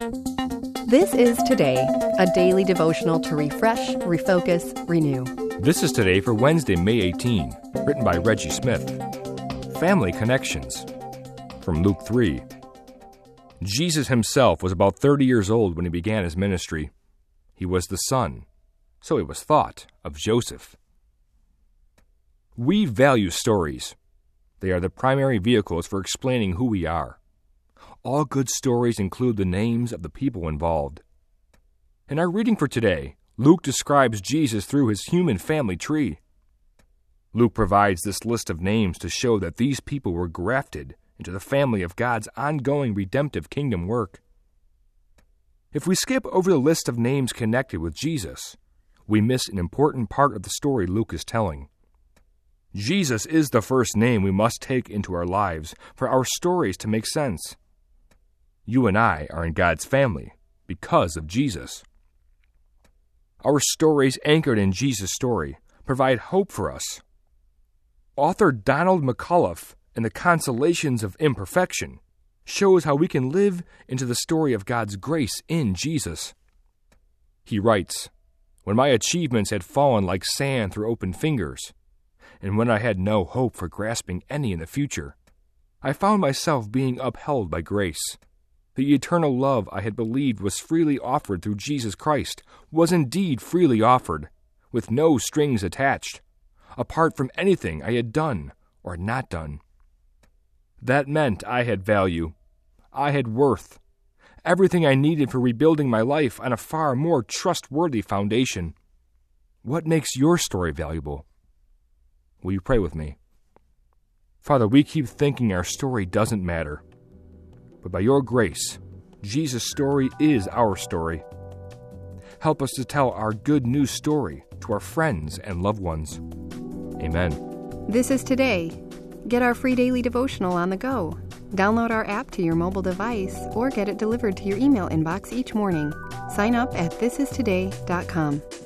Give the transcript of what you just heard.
This is Today, a daily devotional to refresh, refocus, renew. This is Today for Wednesday, May 18, written by Reggie Smith. Family Connections. From Luke 3. Jesus himself was about 30 years old when he began his ministry. He was the son, so it was thought, of Joseph. We value stories. They are the primary vehicles for explaining who we are. All good stories include the names of the people involved. In our reading for today, Luke describes Jesus through his human family tree. Luke provides this list of names to show that these people were grafted into the family of God's ongoing redemptive kingdom work. If we skip over the list of names connected with Jesus, we miss an important part of the story Luke is telling. Jesus is the first name we must take into our lives for our stories to make sense. You and I are in God's family because of Jesus. Our stories anchored in Jesus' story provide hope for us. Author Donald McCullough in The Consolations of Imperfection shows how we can live into the story of God's grace in Jesus. He writes, "When my achievements had fallen like sand through open fingers, and when I had no hope for grasping any in the future, I found myself being upheld by grace. The eternal love I had believed was freely offered through Jesus Christ was indeed freely offered, with no strings attached, apart from anything I had done or not done. That meant I had value. I had worth. Everything I needed for rebuilding my life on a far more trustworthy foundation. What makes your story valuable?" Will you pray with me? Father, we keep thinking our story doesn't matter. But by your grace, Jesus' story is our story. Help us to tell our good news story to our friends and loved ones. Amen. This is Today. Get our free daily devotional on the go. Download our app to your mobile device or get it delivered to your email inbox each morning. Sign up at thisistoday.com.